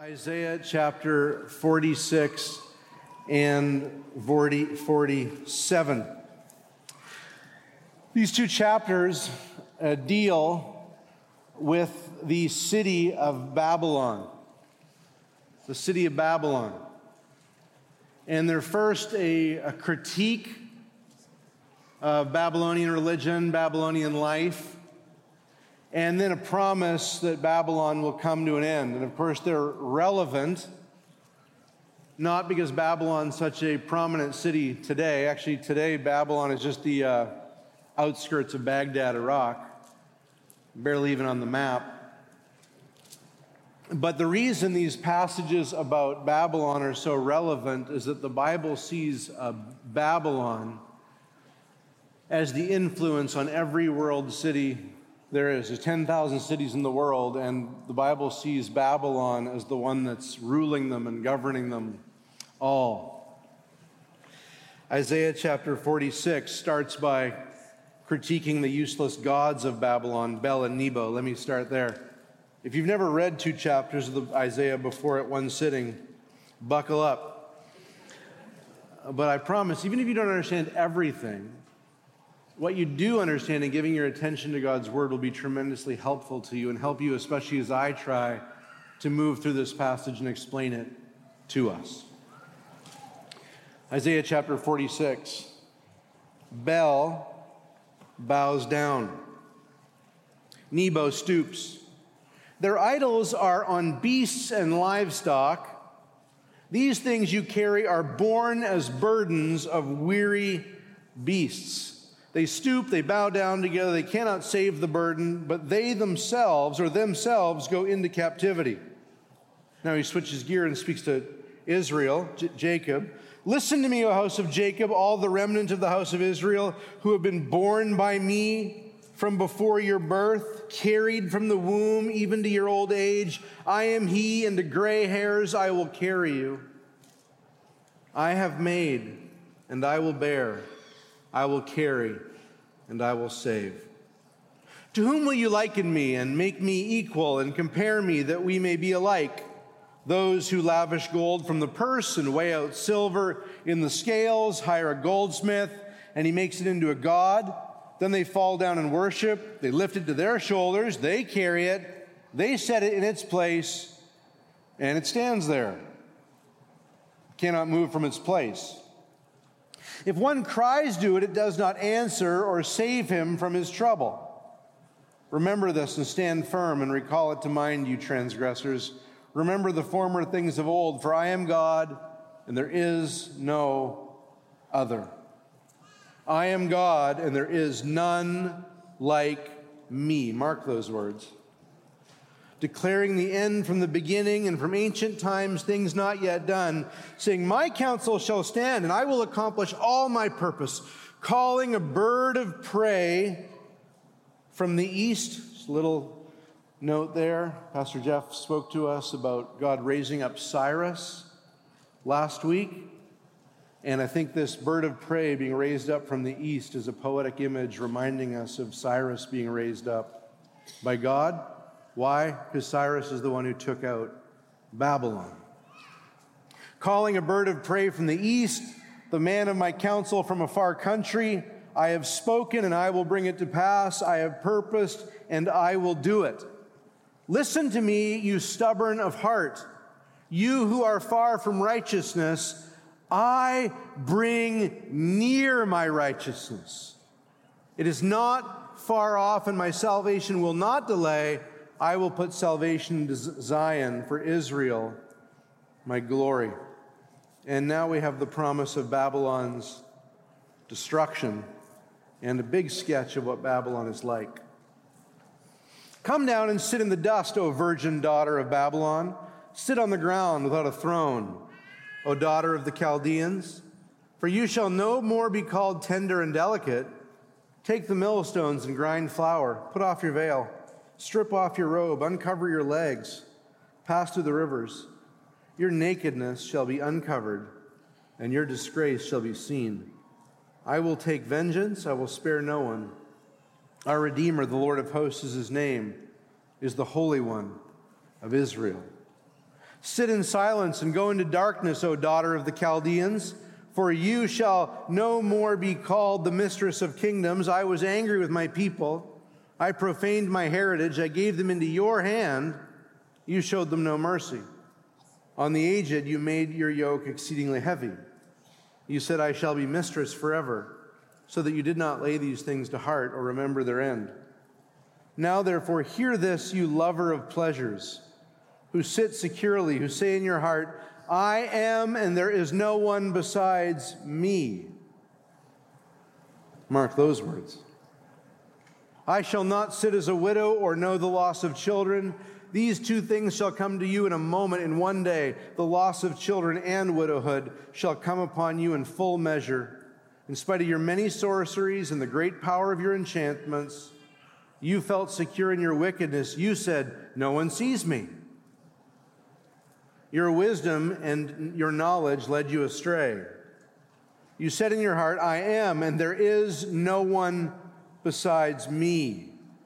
Isaiah chapter 46 and 47. These two chapters deal with the city of Babylon. The city of Babylon. And they're first a critique of Babylonian religion, Babylonian life, and then a promise that Babylon will come to an end. And of course, they're relevant, not because Babylon's such a prominent city today. Actually, today, Babylon is just the outskirts of Baghdad, Iraq, barely even on the map. But the reason these passages about Babylon are so relevant is that the Bible sees Babylon as the influence on every world city there is. There's 10,000 cities in the world, and the Bible sees Babylon as the one that's ruling them and governing them all. Isaiah chapter 46 starts by critiquing the useless gods of Babylon, Bel and Nebo. Let me start there. If you've never read two chapters of Isaiah before at one sitting, buckle up. But I promise, even if you don't understand everything, what you do understand and giving your attention to God's word will be tremendously helpful to you and help you, especially as I try to move through this passage and explain it to us. Isaiah chapter 46. Bel bows down. Nebo stoops. Their idols are on beasts and livestock. These things you carry are borne as burdens of weary beasts. They stoop, they bow down together, they cannot save the burden, but they themselves go into captivity. Now he switches gear and speaks to Israel, Jacob. Listen to me, O house of Jacob, all the remnant of the house of Israel, who have been born by me from before your birth, carried from the womb even to your old age. I am he, and to gray hairs I will carry you. I have made, and I will bear. I will carry, and I will save. To whom will you liken me and make me equal and compare me that we may be alike? Those who lavish gold from the purse and weigh out silver in the scales, hire a goldsmith, and he makes it into a god. Then they fall down and worship. They lift it to their shoulders. They carry it. They set it in its place, and it stands there. It cannot move from its place. If one cries to it, it does not answer or save him from his trouble. Remember this and stand firm and recall it to mind, you transgressors. Remember the former things of old, for I am God and there is no other. I am God and there is none like me. Mark those words. Declaring the end from the beginning and from ancient times, things not yet done, saying, my counsel shall stand, and I will accomplish all my purpose, calling a bird of prey from the east. Just a little note there. Pastor Jeff spoke to us about God raising up Cyrus last week, and I think this bird of prey being raised up from the east is a poetic image reminding us of Cyrus being raised up by God. Why? Because Cyrus is the one who took out Babylon. Calling a bird of prey from the east, the man of my counsel from a far country, I have spoken and I will bring it to pass. I have purposed and I will do it. Listen to me, you stubborn of heart. You who are far from righteousness, I bring near my righteousness. It is not far off and my salvation will not delay. I will put salvation to Zion for Israel, my glory. And now we have the promise of Babylon's destruction and a big sketch of what Babylon is like. Come down and sit in the dust, O virgin daughter of Babylon. Sit on the ground without a throne, O daughter of the Chaldeans. For you shall no more be called tender and delicate. Take the millstones and grind flour. Put off your veil. Strip off your robe, uncover your legs, pass through the rivers. Your nakedness shall be uncovered, and your disgrace shall be seen. I will take vengeance, I will spare no one. Our Redeemer, the Lord of hosts is his name, is the Holy One of Israel. Sit in silence and go into darkness, O daughter of the Chaldeans, for you shall no more be called the mistress of kingdoms. I was angry with my people. I profaned my heritage. I gave them into your hand. You showed them no mercy. On the aged you made your yoke exceedingly heavy. You said, I shall be mistress forever, so that you did not lay these things to heart or remember their end. Now therefore hear this, you lover of pleasures, who sit securely, who say in your heart, I am, and there is no one besides me. Mark those words. I shall not sit as a widow or know the loss of children. These two things shall come to you in a moment, in one day. The loss of children and widowhood shall come upon you in full measure. In spite of your many sorceries and the great power of your enchantments, you felt secure in your wickedness. You said, no one sees me. Your wisdom and your knowledge led you astray. You said in your heart, I am, and there is no one besides me.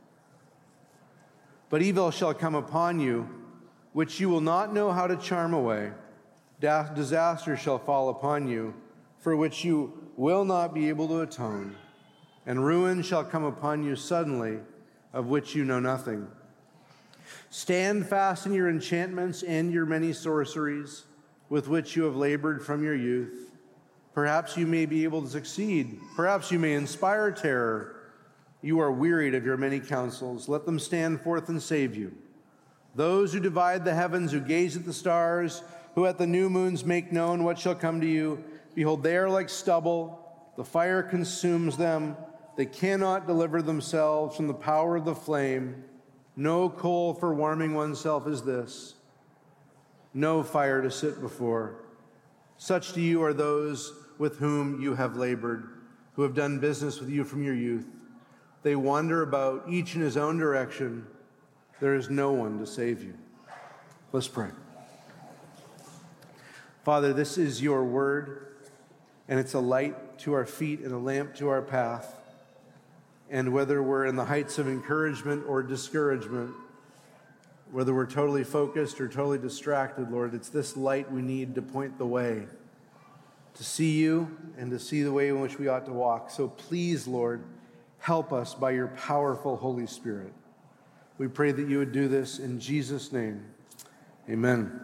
But evil shall come upon you, which you will not know how to charm away. Disaster shall fall upon you, for which you will not be able to atone. And ruin shall come upon you suddenly, of which you know nothing. Stand fast in your enchantments and your many sorceries, with which you have labored from your youth. Perhaps you may be able to succeed. Perhaps you may inspire terror. You are wearied of your many counsels. Let them stand forth and save you. Those who divide the heavens, who gaze at the stars, who at the new moons make known what shall come to you. Behold, they are like stubble. The fire consumes them. They cannot deliver themselves from the power of the flame. No coal for warming oneself is this, no fire to sit before. Such to you are those with whom you have labored, who have done business with you from your youth. They wander about, each in his own direction. There is no one to save you. Let's pray. Father, this is your word, and it's a light to our feet and a lamp to our path. And whether we're in the heights of encouragement or discouragement, whether we're totally focused or totally distracted, Lord, it's this light we need to point the way, to see you and to see the way in which we ought to walk. So please, Lord, help us by your powerful Holy Spirit. We pray that you would do this in Jesus' name. Amen.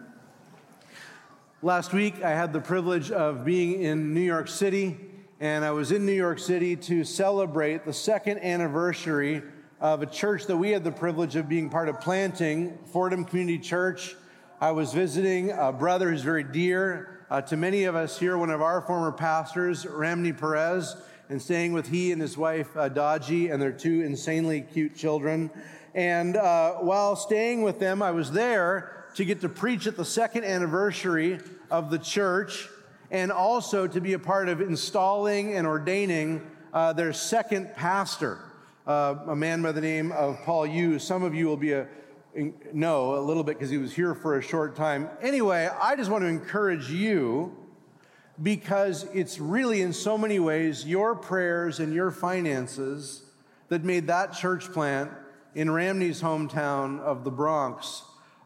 Last week, I had the privilege of being in New York City, and I was in New York City to celebrate the second anniversary of a church that we had the privilege of being part of planting, Fordham Community Church. I was visiting a brother who's very dear to many of us here, one of our former pastors, Ramney Perez, and staying with he and his wife, Daji, and their two insanely cute children. And while staying with them, I was there to get to preach at the second anniversary of the church, and also to be a part of installing and ordaining their second pastor, a man by the name of Paul Yu. Some of you will know a little bit because he was here for a short time. Anyway, I just want to encourage you, because it's really in so many ways your prayers and your finances that made that church plant in Ramney's hometown of the Bronx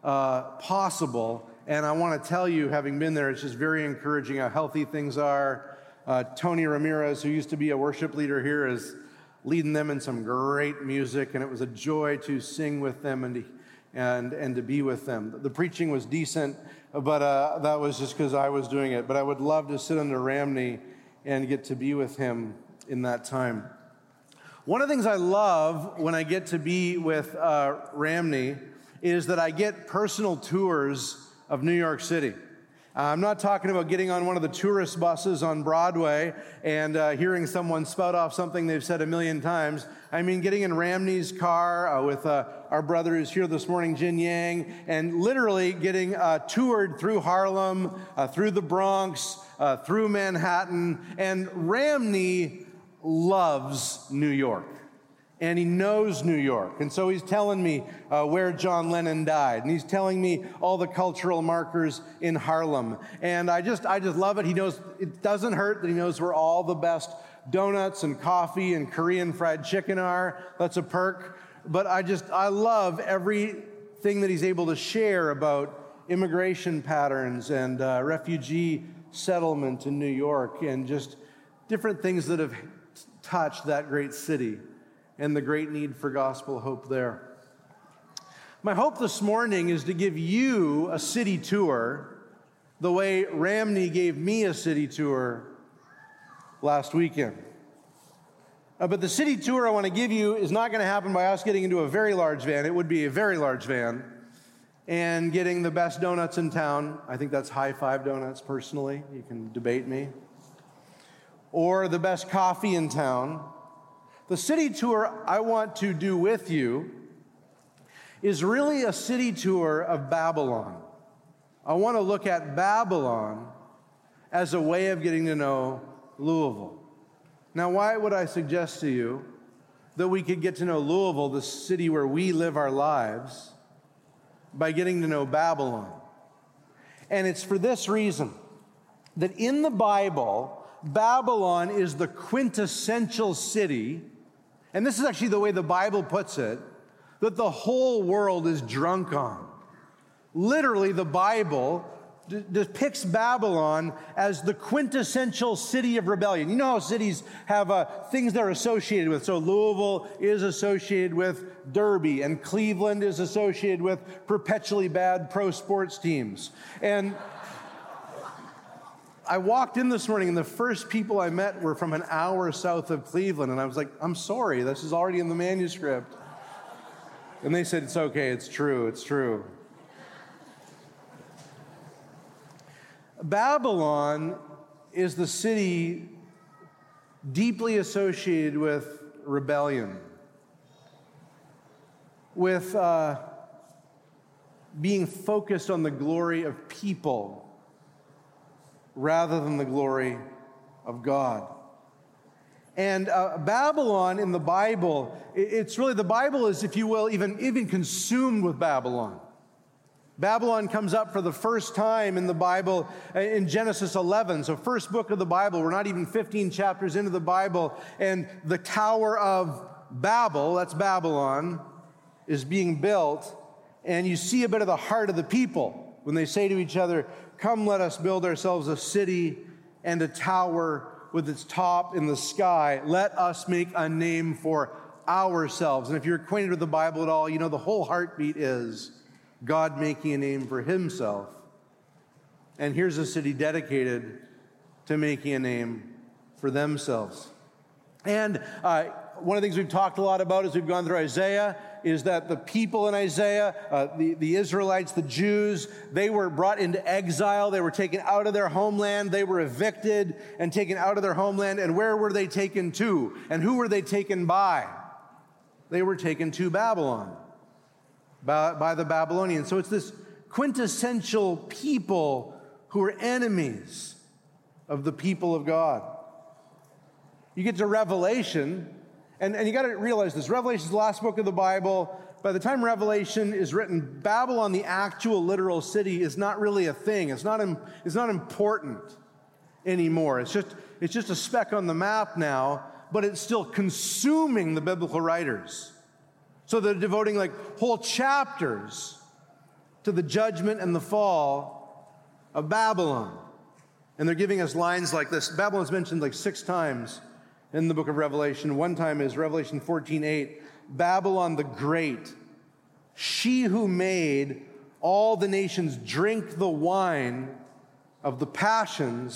possible. And I want to tell you, having been there, it's just very encouraging how healthy things are. Tony Ramirez, who used to be a worship leader here, is leading them in some great music, and it was a joy to sing with them and to be with them. The preaching was decent, but that was just because I was doing it. But I would love to sit under Ramney and get to be with him in that time. One of the things I love when I get to be with Ramney is that I get personal tours of New York City. I'm not talking about getting on one of the tourist buses on Broadway and hearing someone spout off something they've said a million times. I mean getting in Ramney's car with our brother who's here this morning, Jin Yang, and literally getting toured through Harlem, through the Bronx, through Manhattan. And Ramney loves New York. And he knows New York. And so he's telling me where John Lennon died. And he's telling me all the cultural markers in Harlem. And I just love it. He knows, it doesn't hurt that he knows where all the best donuts and coffee and Korean fried chicken are. That's a perk. But I love everything that he's able to share about immigration patterns and refugee settlement in New York, and just different things that have touched that great city and the great need for gospel hope there. My hope this morning is to give you a city tour the way Ramney gave me a city tour last weekend. But the city tour I want to give you is not going to happen by us getting into a very large van. It would be a very large van, and getting the best donuts in town. I think that's High Five Donuts, personally. You can debate me. Or the best coffee in town. The city tour I want to do with you is really a city tour of Babylon. I want to look at Babylon as a way of getting to know Louisville. Now, why would I suggest to you that we could get to know Louisville, the city where we live our lives, by getting to know Babylon? And it's for this reason, that in the Bible, Babylon is the quintessential city, and this is actually the way the Bible puts it, that the whole world is drunk on. Literally, the Bible depicts Babylon as the quintessential city of rebellion. You know how cities have things they're associated with. So Louisville is associated with Derby, and Cleveland is associated with perpetually bad pro sports teams. And I walked in this morning, and the first people I met were from an hour south of Cleveland, and I was like, I'm sorry, this is already in the manuscript. And they said, it's okay, it's true, it's true. Babylon is the city deeply associated with rebellion, with being focused on the glory of people rather than the glory of God. And Babylon in the Bible, it's really, the Bible is, if you will, even consumed with Babylon. Babylon comes up for the first time in the Bible in Genesis 11, so first book of the Bible. We're not even 15 chapters into the Bible, and the Tower of Babel, that's Babylon, is being built, and you see a bit of the heart of the people when they say to each other, come, let us build ourselves a city and a tower with its top in the sky. Let us make a name for ourselves. And if you're acquainted with the Bible at all, you know the whole heartbeat is God making a name for himself. And here's a city dedicated to making a name for themselves. And one of the things we've talked a lot about as we've gone through Isaiah is that the people in Isaiah, the Israelites, the Jews, they were brought into exile. They were taken out of their homeland. They were evicted and taken out of their homeland. And where were they taken to? And who were they taken by? They were taken to Babylon. By the Babylonians. So it's this quintessential people who are enemies of the people of God. You get to Revelation, and you got to realize this. Revelation is the last book of the Bible. By the time Revelation is written, Babylon, the actual literal city, is not really a thing. It's not important anymore. It's just a speck on the map now, but it's still consuming the biblical writers. So they're devoting like whole chapters to the judgment and the fall of Babylon. And they're giving us lines like this. Babylon's mentioned like 6 times in the book of Revelation. One time is Revelation 14:8. Babylon the Great, she who made all the nations drink the wine of the passion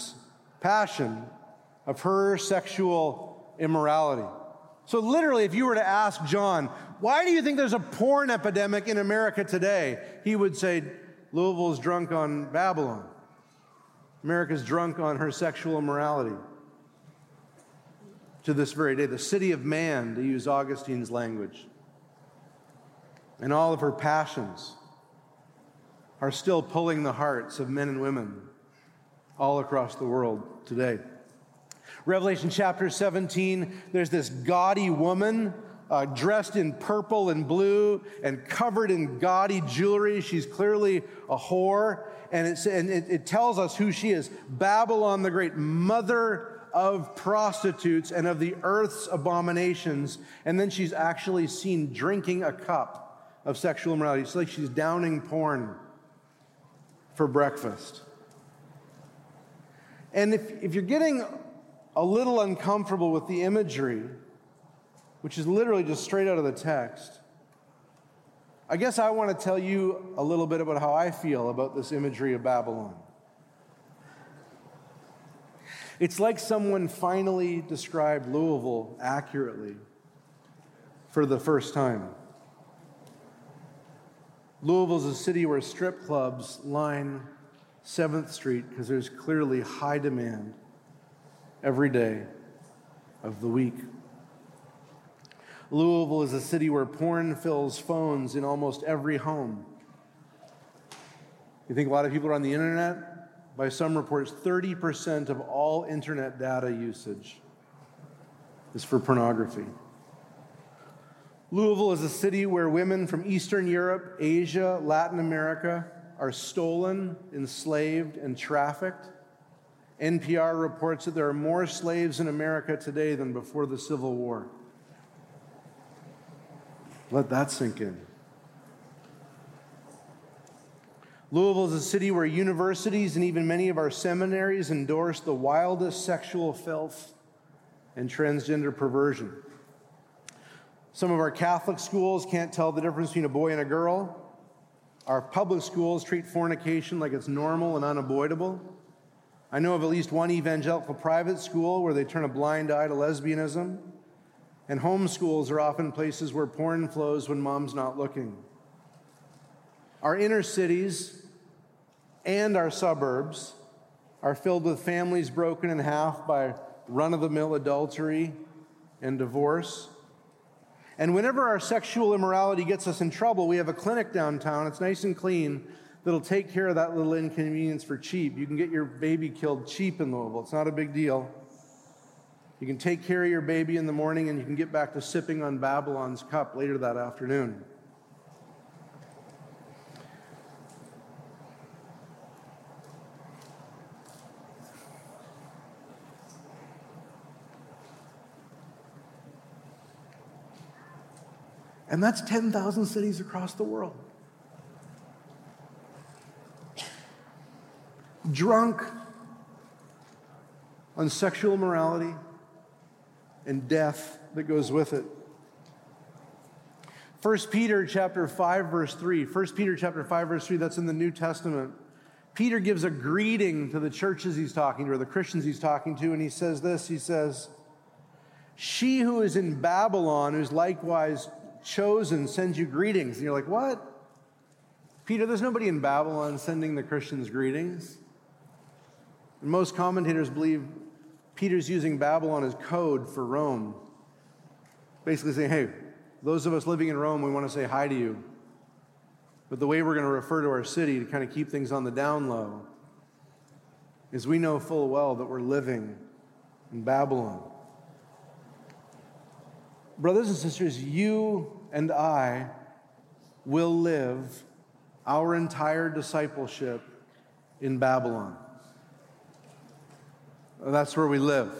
of her sexual immorality. So literally, if you were to ask John, why do you think there's a porn epidemic in America today? He would say, Louisville's drunk on Babylon. America's drunk on her sexual immorality. To this very day, the city of man, to use Augustine's language, and all of her passions are still pulling the hearts of men and women all across the world today. Revelation chapter 17, there's this gaudy woman dressed in purple and blue and covered in gaudy jewelry. She's clearly a whore, and it tells us who she is. Babylon the Great, mother of prostitutes and of the earth's abominations. And then she's actually seen drinking a cup of sexual immorality. It's like she's downing porn for breakfast. And if you're getting a little uncomfortable with the imagery, which is literally just straight out of the text, I guess I want to tell you a little bit about how I feel about this imagery of Babylon. It's like someone finally described Louisville accurately for the first time. Louisville's a city where strip clubs line 7th Street because there's clearly high demand every day of the week. Louisville is a city where porn fills phones in almost every home. You think a lot of people are on the internet? By some reports, 30% of all internet data usage is for pornography. Louisville is a city where women from Eastern Europe, Asia, Latin America are stolen, enslaved, and trafficked. NPR reports that there are more slaves in America today than before the Civil War. Let that sink in. Louisville is a city where universities and even many of our seminaries endorse the wildest sexual filth and transgender perversion. Some of our Catholic schools can't tell the difference between a boy and a girl. Our public schools treat fornication like it's normal and unavoidable. I know of at least one evangelical private school where they turn a blind eye to lesbianism. And home schools are often places where porn flows when mom's not looking. Our inner cities and our suburbs are filled with families broken in half by run-of-the-mill adultery and divorce. And whenever our sexual immorality gets us in trouble, we have a clinic downtown. It's nice and clean that'll take care of that little inconvenience for cheap. You can get your baby killed cheap in Louisville. It's not a big deal. You can take care of your baby in the morning and you can get back to sipping on Babylon's cup later that afternoon. And that's 10,000 cities across the world. Drunk on sexual immorality and death that goes with it. 1 Peter chapter 5, verse 3. 1 Peter chapter 5, verse 3, that's in the New Testament. Peter gives a greeting to the churches he's talking to, or the Christians he's talking to, and he says this, he says, "She who is in Babylon, who's likewise chosen, sends you greetings." And you're like, what? Peter, there's nobody in Babylon sending the Christians greetings. And most commentators believe Peter's using Babylon as code for Rome. Basically saying, hey, those of us living in Rome, we want to say hi to you. But the way we're going to refer to our city to kind of keep things on the down low is we know full well that we're living in Babylon. Brothers and sisters, you and I will live our entire discipleship in Babylon. That's where we live.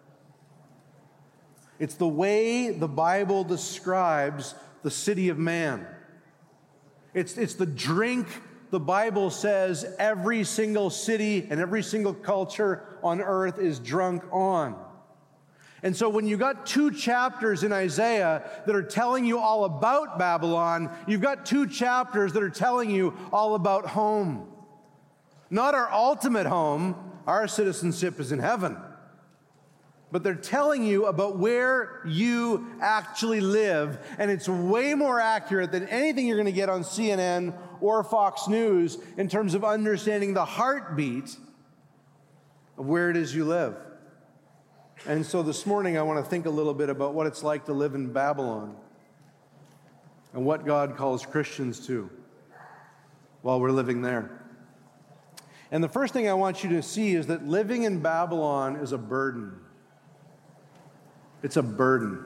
It's the way the Bible describes the city of man. It's the drink the Bible says every single city and every single culture on earth is drunk on. And so when you got 2 chapters in Isaiah that are telling you all about Babylon, you've got 2 chapters that are telling you all about home. Not our ultimate home, our citizenship is in heaven. But they're telling you about where you actually live, and it's way more accurate than anything you're going to get on CNN or Fox News in terms of understanding the heartbeat of where it is you live. And so this morning I want to think a little bit about what it's like to live in Babylon and what God calls Christians to while we're living there. And the first thing I want you to see is that living in Babylon is a burden. It's a burden.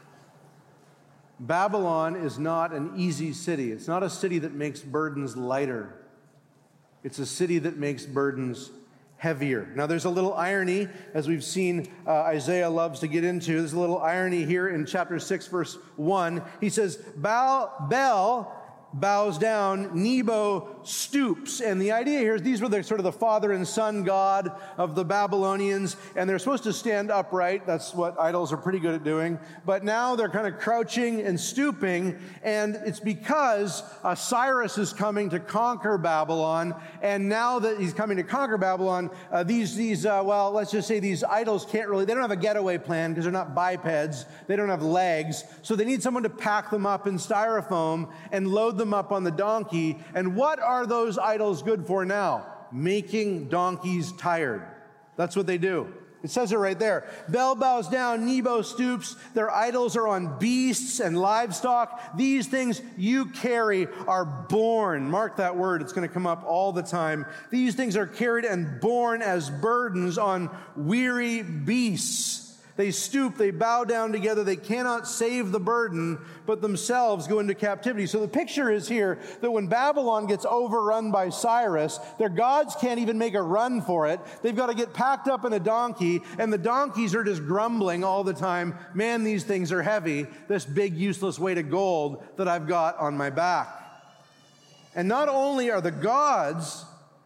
Babylon is not an easy city. It's not a city that makes burdens lighter. It's a city that makes burdens heavier. Now, there's a little irony, as we've seen Isaiah loves to get into. There's a little irony here in chapter 6, verse 1. He says, Bel bows down, Nebo stoops. And the idea here is these were the sort of the father and son god of the Babylonians, and they're supposed to stand upright. That's what idols are pretty good at doing. But now they're kind of crouching and stooping, and it's because Cyrus is coming to conquer Babylon, and now that he's coming to conquer Babylon, let's just say these idols they don't have a getaway plan because they're not bipeds, they don't have legs, so they need someone to pack them up in styrofoam and load them up on the donkey. And what are those idols good for now? Making donkeys tired. That's what they do. It says it right there. Bel bows down, Nebo stoops. Their idols are on beasts and livestock. These things you carry are borne. Mark that word. It's going to come up all the time. These things are carried and borne as burdens on weary beasts. They stoop, they bow down together. They cannot save the burden, but themselves go into captivity. So the picture is here that when Babylon gets overrun by Cyrus, their gods can't even make a run for it. They've got to get packed up in a donkey, and the donkeys are just grumbling all the time. Man, these things are heavy, this big useless weight of gold that I've got on my back. And not only are the gods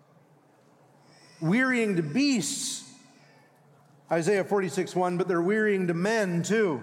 wearying to beasts, Isaiah 46:1, but they're wearying to men too.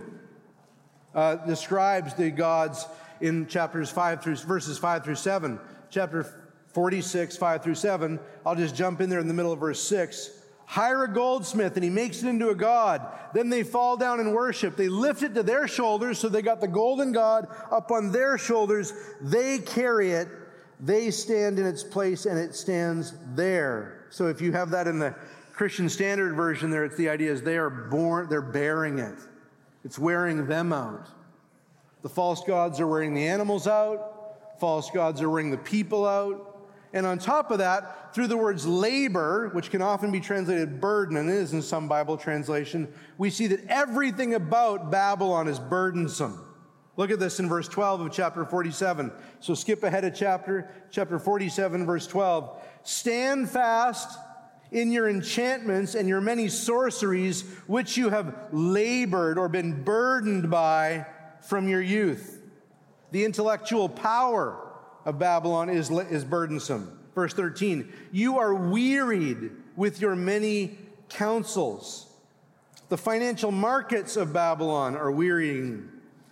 Describes the gods in verses 5 through 7. Chapter 46, 5 through 7. I'll just jump in there in the middle of verse 6. Hire a goldsmith, and he makes it into a god. Then they fall down and worship. They lift it to their shoulders, so they got the golden god up on their shoulders. They carry it. They stand in its place, and it stands there. So if you have that in the Christian Standard Version there, it's the idea is they're bearing it. It's wearing them out. The false gods are wearing the animals out. False gods are wearing the people out. And on top of that, through the words labor, which can often be translated burden, and it is in some Bible translation, we see that everything about Babylon is burdensome. Look at this in verse 12 of chapter 47. So skip ahead of chapter 47, verse 12. Stand fast in your enchantments and your many sorceries, which you have labored or been burdened by from your youth. The intellectual power of Babylon is burdensome. Verse 13, you are wearied with your many counsels. The financial markets of Babylon are wearying.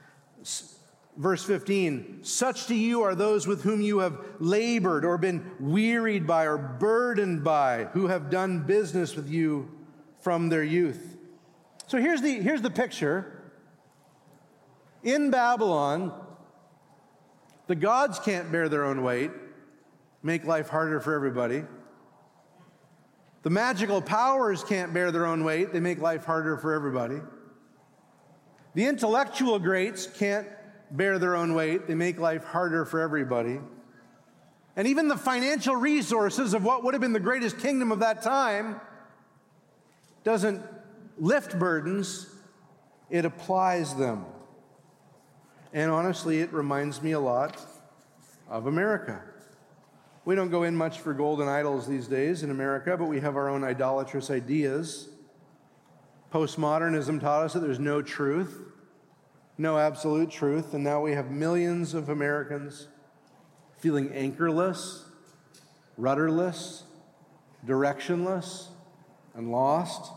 Verse 15, such to you are those with whom you have labored or been wearied by or burdened by, who have done business with you from their youth. So here's the picture. In Babylon, the gods can't bear their own weight, make life harder for everybody. The magical powers can't bear their own weight, they make life harder for everybody. The intellectual greats can't bear their own weight. They make life harder for everybody. And even the financial resources of what would have been the greatest kingdom of that time doesn't lift burdens, it applies them. And honestly, it reminds me a lot of America. We don't go in much for golden idols these days in America, but we have our own idolatrous ideas. Postmodernism taught us that there's no truth. No absolute truth, and now we have millions of Americans feeling anchorless, rudderless, directionless, and lost.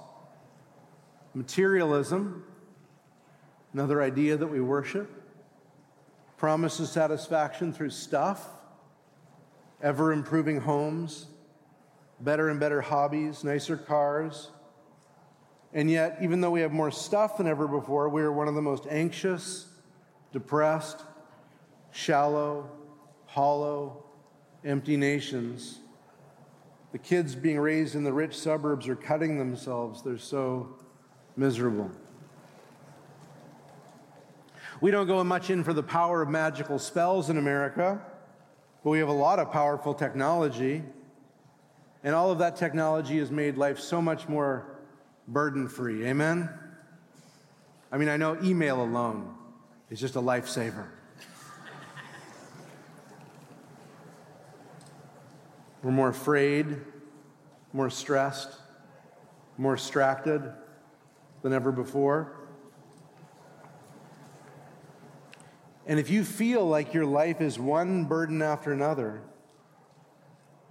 Materialism, another idea that we worship, promises satisfaction through stuff, ever-improving homes, better and better hobbies, nicer cars. And yet, even though we have more stuff than ever before, we are one of the most anxious, depressed, shallow, hollow, empty nations. The kids being raised in the rich suburbs are cutting themselves. They're so miserable. We don't go much in for the power of magical spells in America, but we have a lot of powerful technology. And all of that technology has made life so much more burden-free. Amen? I mean, I know email alone is just a lifesaver. We're more afraid, more stressed, more distracted than ever before. And if you feel like your life is one burden after another,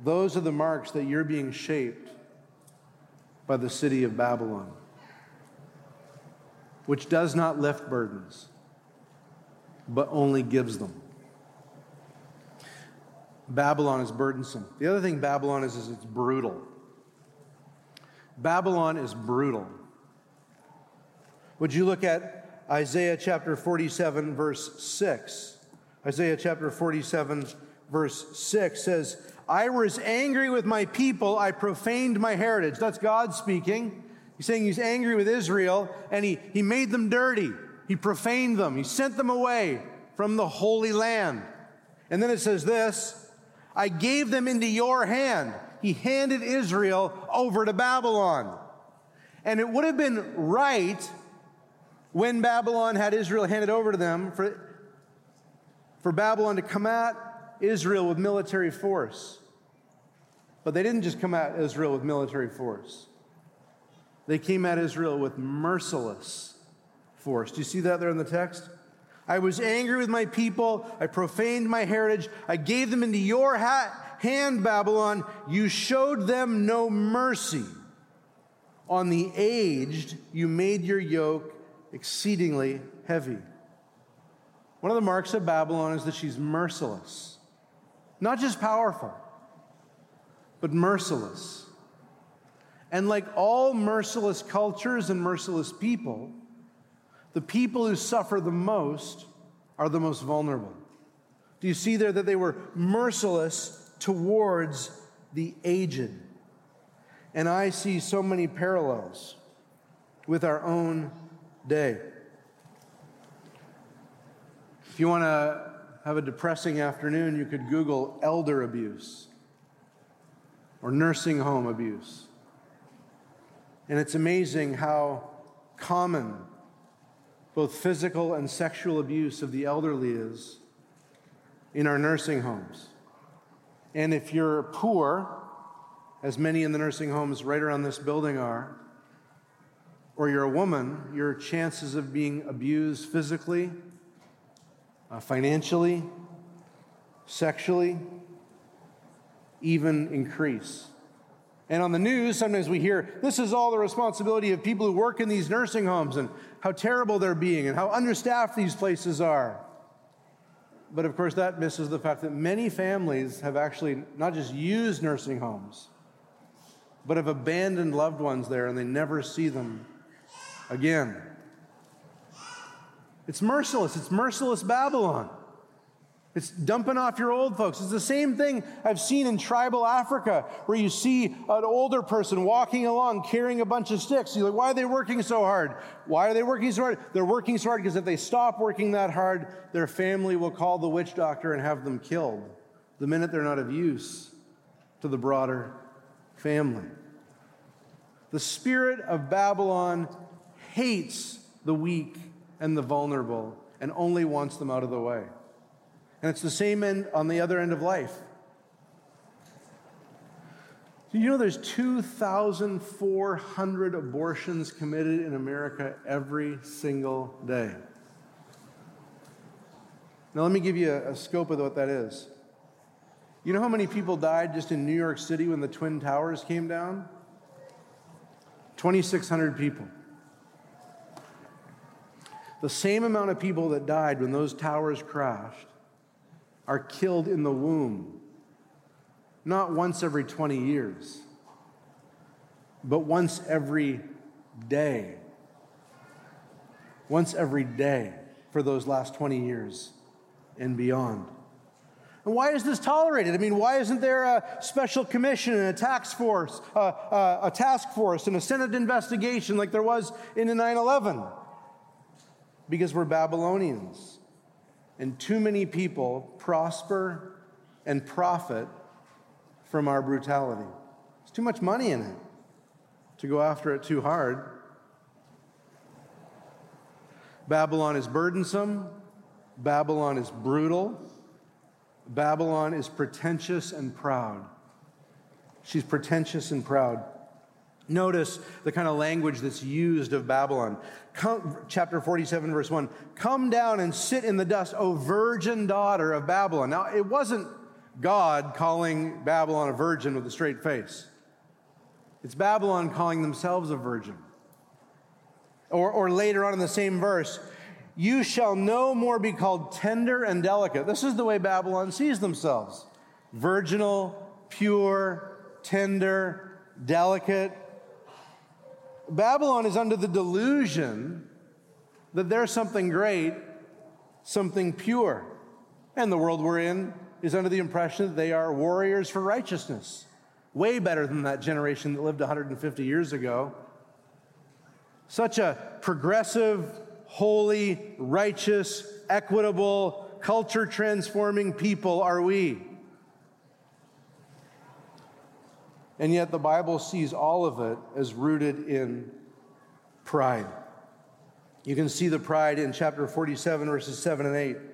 those are the marks that you're being shaped by the city of Babylon, which does not lift burdens, but only gives them. Babylon is burdensome. The other thing Babylon is it's brutal. Babylon is brutal. Would you look at Isaiah chapter 47, verse 6? Isaiah chapter 47, verse 6 says, I was angry with my people, I profaned my heritage. That's God speaking. He's saying he's angry with Israel, and he made them dirty. He profaned them. He sent them away from the Holy Land. And then it says this, I gave them into your hand. He handed Israel over to Babylon. And it would have been right when Babylon had Israel handed over to them for Babylon to come at Israel with military force. But they didn't just come at Israel with military force. They came at Israel with merciless force. Do you see that there in the text? I was angry with my people. I profaned my heritage. I gave them into your hand, Babylon. You showed them no mercy. On the aged, you made your yoke exceedingly heavy. One of the marks of Babylon is that she's merciless. Not just powerful, but merciless. And like all merciless cultures and merciless people, the people who suffer the most are the most vulnerable. Do you see there that they were merciless towards the aged? And I see so many parallels with our own day. If you want to have a depressing afternoon, you could Google elder abuse or nursing home abuse. And it's amazing how common both physical and sexual abuse of the elderly is in our nursing homes. And if you're poor, as many in the nursing homes right around this building are, or you're a woman, your chances of being abused physically, financially, sexually, even increase. And on the news, sometimes we hear, this is all the responsibility of people who work in these nursing homes and how terrible they're being and how understaffed these places are. But of course, that misses the fact that many families have actually not just used nursing homes, but have abandoned loved ones there and they never see them again. It's merciless. It's merciless Babylon. It's dumping off your old folks. It's the same thing I've seen in tribal Africa, where you see an older person walking along carrying a bunch of sticks. You're like, why are they working so hard? Why are they working so hard? They're working so hard because if they stop working that hard, their family will call the witch doctor and have them killed the minute they're not of use to the broader family. The spirit of Babylon hates the weak and the vulnerable and only wants them out of the way. And it's the same on the other end of life. Do you know there's 2,400 abortions committed in America every single day? Now let me give you a scope of what that is. You know how many people died just in New York City when the Twin Towers came down? 2,600 people. The same amount of people that died when those towers crashed are killed in the womb, not once every 20 years, but once every day. Once every day for those last 20 years and beyond. And why is this tolerated? I mean, why isn't there a special commission and a task force and a Senate investigation like there was in the 9/11? Because we're Babylonians. And too many people prosper and profit from our brutality. There's too much money in it to go after it too hard. Babylon is burdensome. Babylon is brutal. Babylon is pretentious and proud. She's pretentious and proud. Notice the kind of language that's used of Babylon. Chapter 47, verse 1. Come down and sit in the dust, O virgin daughter of Babylon. Now, it wasn't God calling Babylon a virgin with a straight face. It's Babylon calling themselves a virgin. Or later on in the same verse, you shall no more be called tender and delicate. This is the way Babylon sees themselves. Virginal, pure, tender, delicate. Babylon is under the delusion that they're something great, something pure. And the world we're in is under the impression that they are warriors for righteousness. Way better than that generation that lived 150 years ago. Such a progressive, holy, righteous, equitable, culture-transforming people are we. And yet the Bible sees all of it as rooted in pride. You can see the pride in chapter 47, verses 7 and 8.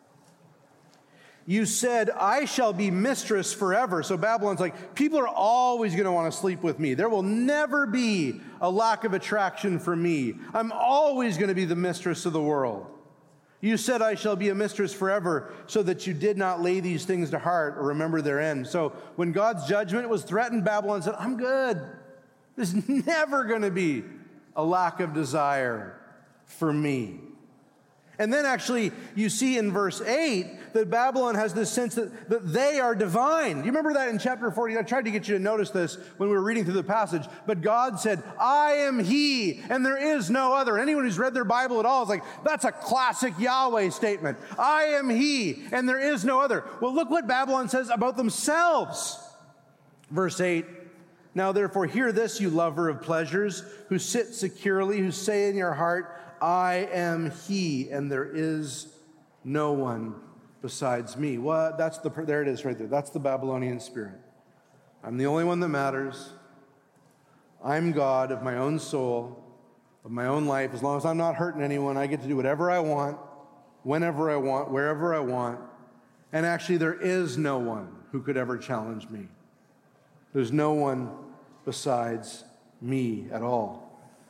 You said, I shall be mistress forever. So Babylon's like, people are always going to want to sleep with me. There will never be a lack of attraction for me. I'm always going to be the mistress of the world. You said, I shall be a mistress forever, so that you did not lay these things to heart or remember their end. So when God's judgment was threatened, Babylon said, I'm good. There's never going to be a lack of desire for me. And then actually, you see in verse 8 that Babylon has this sense that they are divine. You remember that in chapter 40? I tried to get you to notice this when we were reading through the passage. But God said, I am He, and there is no other. And anyone who's read their Bible at all is like, that's a classic Yahweh statement. I am He, and there is no other. Well, look what Babylon says about themselves. Verse 8. Now therefore hear this, you lover of pleasures, who sit securely, who say in your heart, I am He, and there is no one besides me. Well, there it is right there. That's the Babylonian spirit. I'm the only one that matters. I'm God of my own soul, of my own life. As long as I'm not hurting anyone, I get to do whatever I want, whenever I want, wherever I want. And actually, there is no one who could ever challenge me. There's no one besides me at all.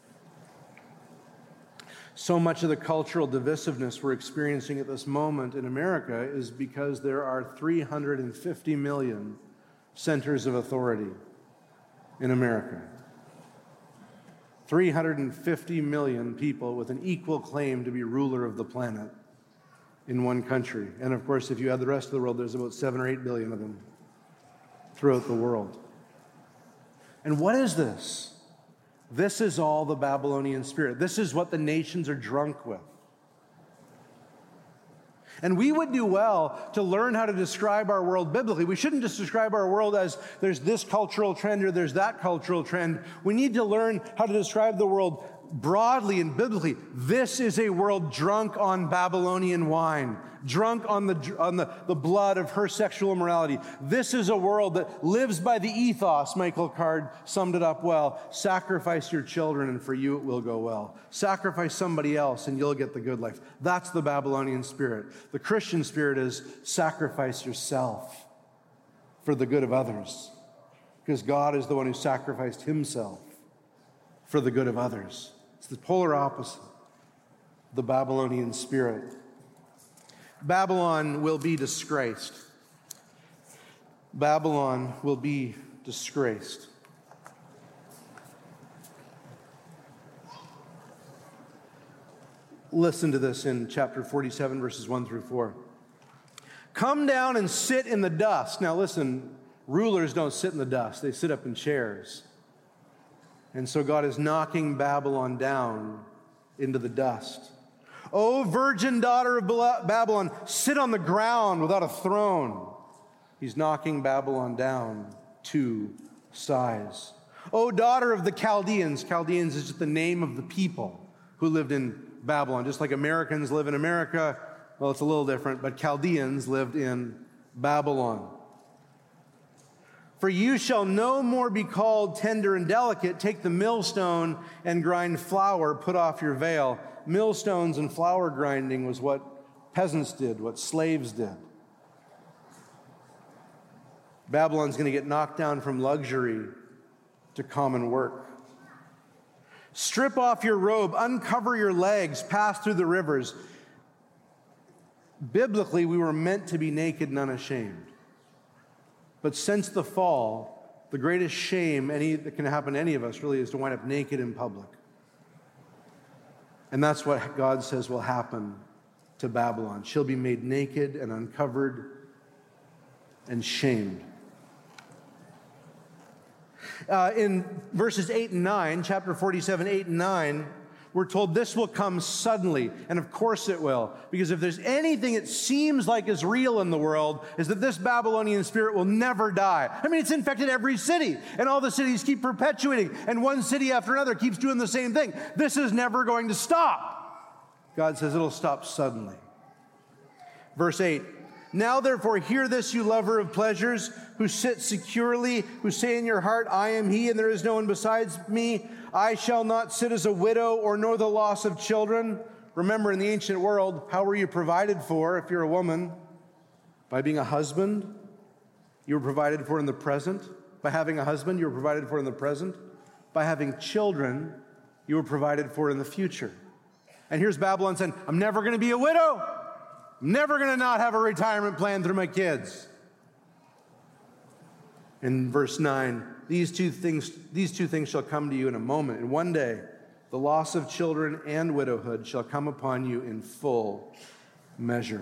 So much of the cultural divisiveness we're experiencing at this moment in America is because there are 350 million centers of authority in America. 350 million people with an equal claim to be ruler of the planet in one country. And of course, if you add the rest of the world, there's about 7 or 8 billion of them throughout the world. And what is this? This is all the Babylonian spirit. This is what the nations are drunk with. And we would do well to learn how to describe our world biblically. We shouldn't just describe our world as there's this cultural trend or there's that cultural trend. We need to learn how to describe the world broadly and biblically. This is a world drunk on Babylonian wine, drunk on the blood of her sexual immorality. This is a world that lives by the ethos, Michael Card summed it up well. Sacrifice your children and for you it will go well. Sacrifice somebody else and you'll get the good life. That's the Babylonian spirit. The Christian spirit is sacrifice yourself for the good of others, because God is the one who sacrificed himself for the good of others. It's the polar opposite, the Babylonian spirit. Babylon will be disgraced. Babylon will be disgraced. Listen to this in chapter 47, verses 1 through 4. Come down and sit in the dust. Now listen, rulers don't sit in the dust. They sit up in chairs. And so God is knocking Babylon down into the dust. O virgin daughter of Babylon, sit on the ground without a throne. He's knocking Babylon down to size. O daughter of the Chaldeans. Chaldeans is just the name of the people who lived in Babylon. Just like Americans live in America, well, it's a little different, but Chaldeans lived in Babylon. For you shall no more be called tender and delicate. Take the millstone and grind flour, put off your veil. Millstones and flour grinding was what peasants did, what slaves did. Babylon's going to get knocked down from luxury to common work. Strip off your robe, uncover your legs, pass through the rivers. Biblically, we were meant to be naked and unashamed. But since the fall, the greatest shame that can happen to any of us really is to wind up naked in public. And that's what God says will happen to Babylon. She'll be made naked and uncovered and shamed. In verses 8 and 9, chapter 47, 8 and 9, we're told this will come suddenly. And of course it will. Because if there's anything it seems like is real in the world, is that this Babylonian spirit will never die. I mean, it's infected every city. And all the cities keep perpetuating. And one city after another keeps doing the same thing. This is never going to stop. God says it'll stop suddenly. Verse 8. Now therefore hear this, you lover of pleasures, who sit securely, who say in your heart, I am he, and there is no one besides me. I shall not sit as a widow, or nor the loss of children. Remember, in the ancient world, how were you provided for if you're a woman? By being a husband. You were provided for in the present. By having a husband, you were provided for in the present. By having children, you were provided for in the future. And here's Babylon saying, I'm never going to be a widow. I'm never going to not have a retirement plan through my kids. In verse 9, these two things shall come to you in a moment. In one day, the loss of children and widowhood shall come upon you in full measure.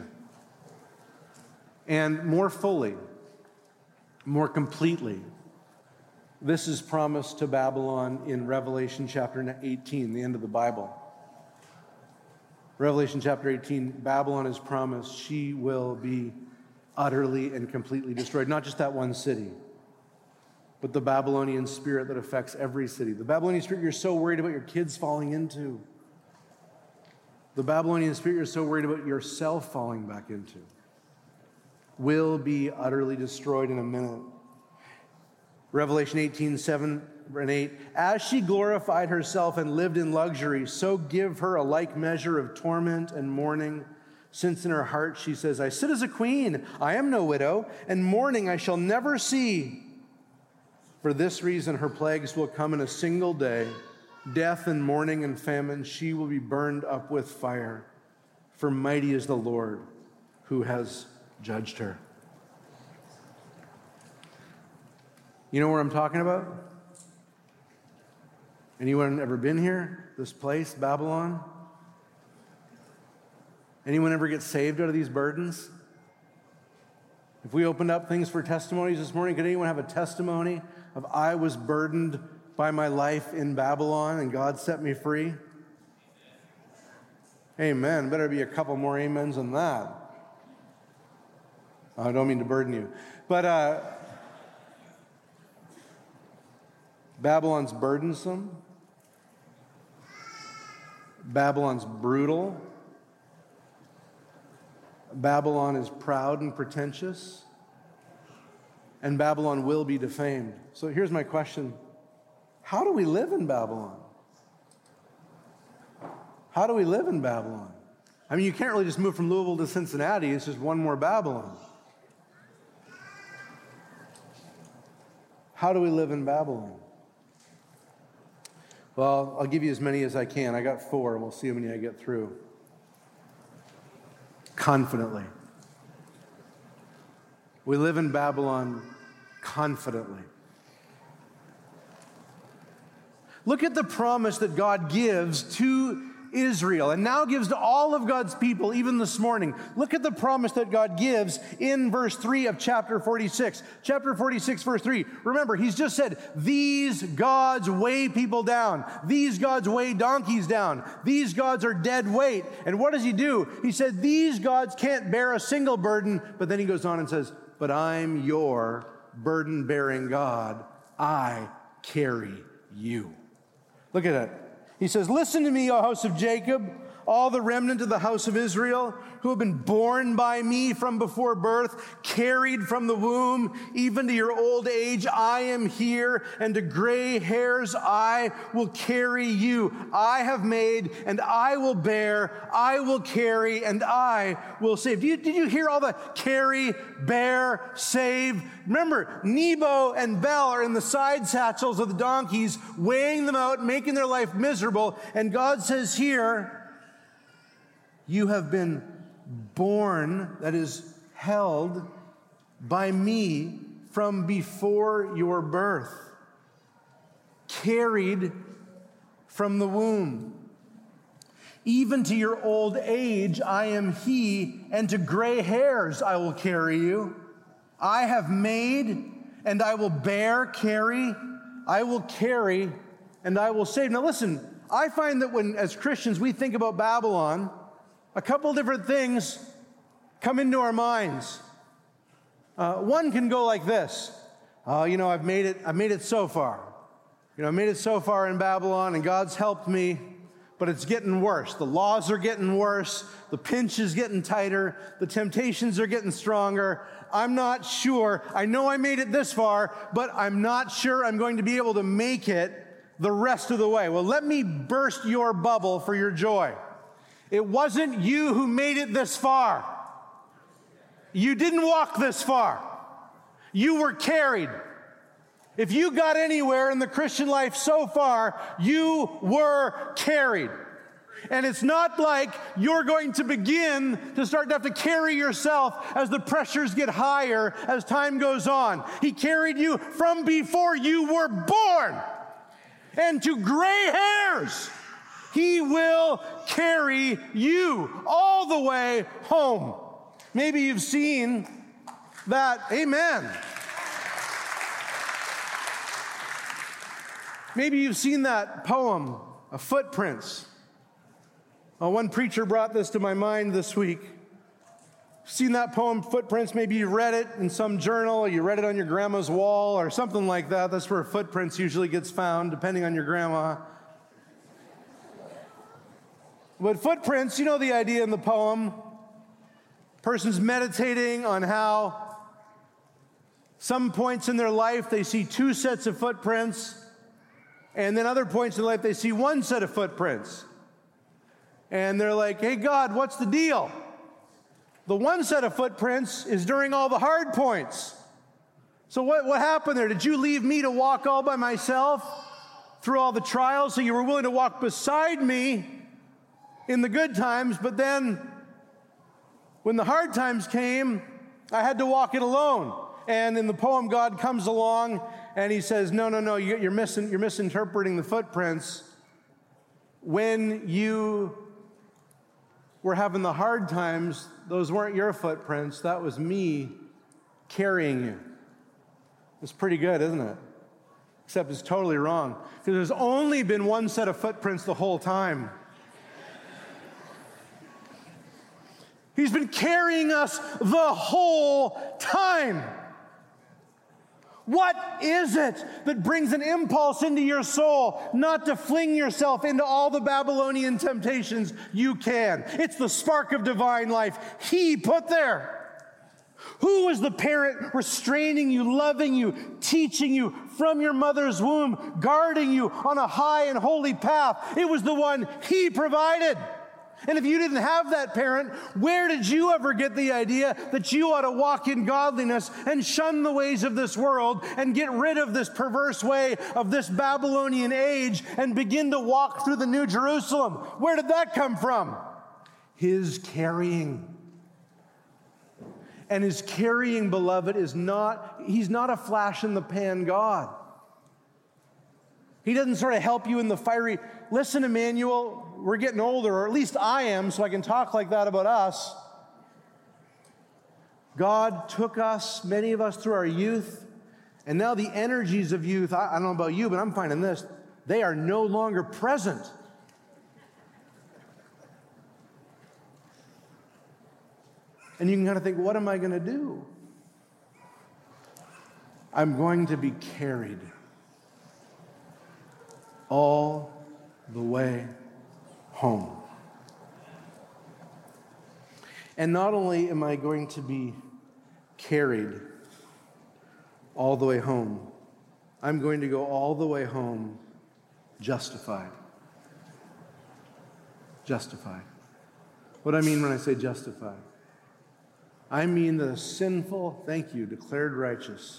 And more fully, more completely, this is promised to Babylon in Revelation chapter 18, the end of the Bible. Revelation chapter 18, Babylon is promised she will be utterly and completely destroyed. Not just that one city, but the Babylonian spirit that affects every city. The Babylonian spirit you're so worried about your kids falling into. The Babylonian spirit you're so worried about yourself falling back into will be utterly destroyed in a minute. Revelation 18, 7 and 8. As she glorified herself and lived in luxury, so give her a like measure of torment and mourning, since in her heart she says, I sit as a queen, I am no widow, and mourning I shall never see. For this reason her plagues will come in a single day, death and mourning and famine. She will be burned up with fire, for mighty is the Lord who has judged her. You know where I'm talking about? Anyone ever been here? This place, Babylon? Anyone ever get saved out of these burdens? If we opened up things for testimonies this morning, could anyone have a testimony of I was burdened by my life in Babylon and God set me free? Amen. Better be a couple more amens than that. I don't mean to burden you. But Babylon's burdensome. Babylon's brutal. Babylon is proud and pretentious. And Babylon will be defamed. So here's my question. How do we live in Babylon? How do we live in Babylon? I mean, you can't really just move from Louisville to Cincinnati. It's just one more Babylon. How do we live in Babylon? Well, I'll give you as many as I can. I got 4, and we'll see how many I get through. Confidently. We live in Babylon confidently. Look at the promise that God gives to Israel and now gives to all of God's people even this morning. Look at the promise that God gives in verse 3 of chapter 46. Chapter 46, verse 3. Remember, he's just said, these gods weigh people down. These gods weigh donkeys down. These gods are dead weight. And what does he do? He said, these gods can't bear a single burden. But then he goes on and says, but I'm your burden-bearing God. I carry you. Look at it. He says, listen to me, O house of Jacob, all the remnant of the house of Israel, who have been born by me from before birth, carried from the womb, even to your old age, I am here, and to gray hairs I will carry you. I have made, and I will bear, I will carry, and I will save. Did you hear all the carry, bear, save? Remember, Nebo and Bel are in the side satchels of the donkeys, weighing them out, making their life miserable, and God says here, you have been born, that is, held by me from before your birth, carried from the womb. Even to your old age, I am he, and to gray hairs I will carry you. I have made, and I will carry, I will carry, and I will save. Now listen, I find that when, as Christians, we think about Babylon, a couple different things come into our minds. One can go like this. I've made it so far. I made it so far in Babylon, and God's helped me. But it's getting worse. The laws are getting worse. The pinch is getting tighter. The temptations are getting stronger. I'm not sure. I know I made it this far, but I'm not sure I'm going to be able to make it the rest of the way. Well, let me burst your bubble for your joy. It wasn't you who made it this far. You didn't walk this far. You were carried. If you got anywhere in the Christian life so far, you were carried. And it's not like you're going to begin to start to have to carry yourself as the pressures get higher as time goes on. He carried you from before you were born. And to gray hairs, he will carry you all the way home. Maybe you've seen that. Amen. Maybe you've seen that poem, Footprints. One preacher brought this to my mind this week. Seen that poem, Footprints? Maybe you read it in some journal, or you read it on your grandma's wall, or something like that. That's where Footprints usually gets found, depending on your grandma. But footprints, you know the idea in the poem. Person's meditating on how some points in their life they see two sets of footprints, and then other points in life, they see one set of footprints. And they're like, hey, God, what's the deal? The one set of footprints is during all the hard points. So what happened there? Did you leave me to walk all by myself through all the trials? So you were willing to walk beside me in the good times, but then when the hard times came, I had to walk it alone. And in the poem, God comes along and he says, no, you're misinterpreting the footprints. When you were having the hard times, those weren't your footprints. That was me carrying you. It's pretty good, isn't it? Except it's totally wrong. Because there's only been one set of footprints the whole time. He's been carrying us the whole time. What is it that brings an impulse into your soul not to fling yourself into all the Babylonian temptations you can? It's the spark of divine life he put there. Who was the parent restraining you, loving you, teaching you from your mother's womb, guarding you on a high and holy path? It was the one he provided. And if you didn't have that parent, where did you ever get the idea that you ought to walk in godliness and shun the ways of this world and get rid of this perverse way of this Babylonian age and begin to walk through the New Jerusalem? Where did that come from? His carrying. And his carrying, beloved, he's not a flash in the pan God. He doesn't sort of help you in the fiery, listen, Emmanuel, we're getting older, or at least I am, so I can talk like that about us. God took us, many of us, through our youth, and now the energies of youth, I don't know about you, but I'm finding this, they are no longer present. And you can kind of think, what am I going to do? I'm going to be carried all the way home. And not only am I going to be carried all the way home, I'm going to go all the way home justified. Justified. What do I mean when I say justified? I mean that a sinful, declared righteous.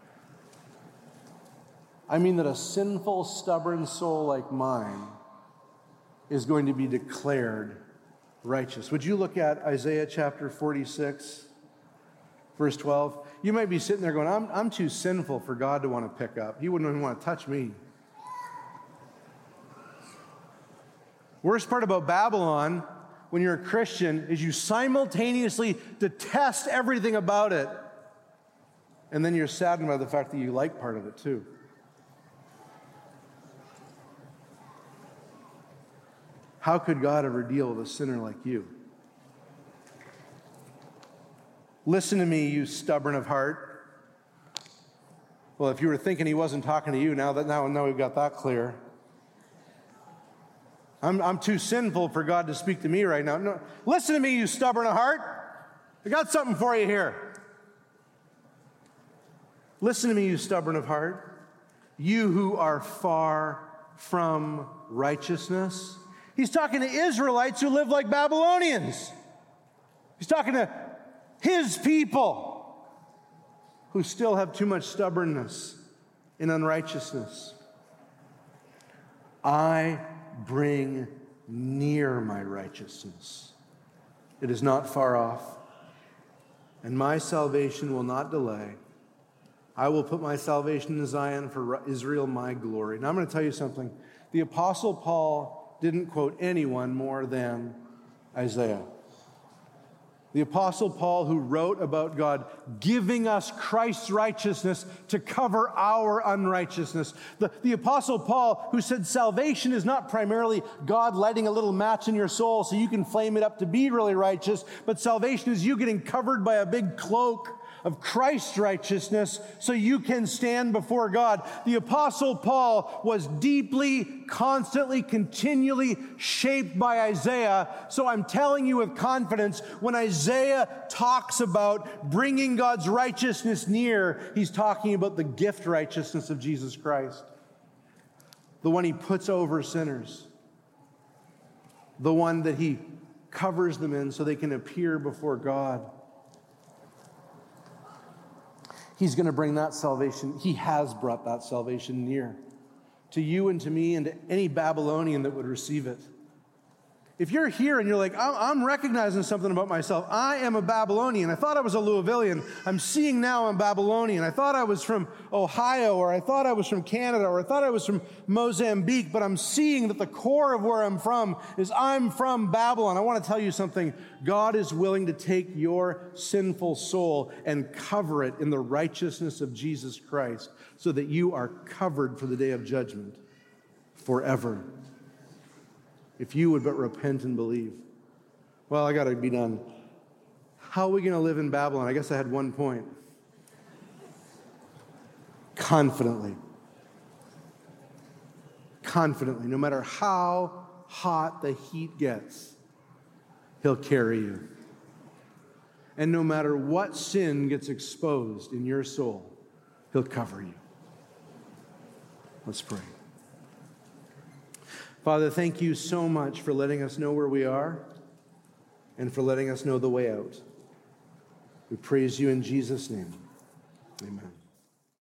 I mean that a sinful, stubborn soul like mine is going to be declared righteous. Would you look at Isaiah chapter 46? Verse 12, you might be sitting there going, I'm too sinful for God to want to pick up. He wouldn't even want to touch me. Worst part about Babylon, when you're a Christian, is you simultaneously detest everything about it, and then you're saddened by the fact that you like part of it too. How could God ever deal with a sinner like you? Listen to me, you stubborn of heart. Well, if you were thinking he wasn't talking to you, now we've got that clear. I'm too sinful for God to speak to me right now. No, listen to me, you stubborn of heart. I got something for you here. Listen to me, you stubborn of heart. You who are far from righteousness. He's talking to Israelites who live like Babylonians. He's talking to his people who still have too much stubbornness and unrighteousness. I bring near my righteousness. It is not far off, and my salvation will not delay. I will put my salvation in Zion, for Israel my glory. Now I'm going to tell you something. The Apostle Paul didn't quote anyone more than Isaiah. The Apostle Paul, who wrote about God giving us Christ's righteousness to cover our unrighteousness. The Apostle Paul, who said salvation is not primarily God lighting a little match in your soul so you can flame it up to be really righteous, but salvation is you getting covered by a big cloak of Christ's righteousness so you can stand before God. The Apostle Paul was deeply, constantly, continually shaped by Isaiah. So I'm telling you with confidence, when Isaiah talks about bringing God's righteousness near, he's talking about the gift righteousness of Jesus Christ. The one he puts over sinners. The one that he covers them in so they can appear before God. He's going to bring that salvation. He has brought that salvation near to you and to me and to any Babylonian that would receive it. If you're here and you're like, I'm recognizing something about myself. I am a Babylonian. I thought I was a Louisvillian. I'm seeing now I'm Babylonian. I thought I was from Ohio, or I thought I was from Canada, or I thought I was from Mozambique, but I'm seeing that the core of where I'm from is I'm from Babylon. I want to tell you something. God is willing to take your sinful soul and cover it in the righteousness of Jesus Christ so that you are covered for the day of judgment forever. If you would but repent and believe. Well, I got to be done. How are we going to live in Babylon? I guess I had one point. Confidently. Confidently. No matter how hot the heat gets, he'll carry you. And no matter what sin gets exposed in your soul, he'll cover you. Let's pray. Father, thank you so much for letting us know where we are and for letting us know the way out. We praise you in Jesus' name. Amen.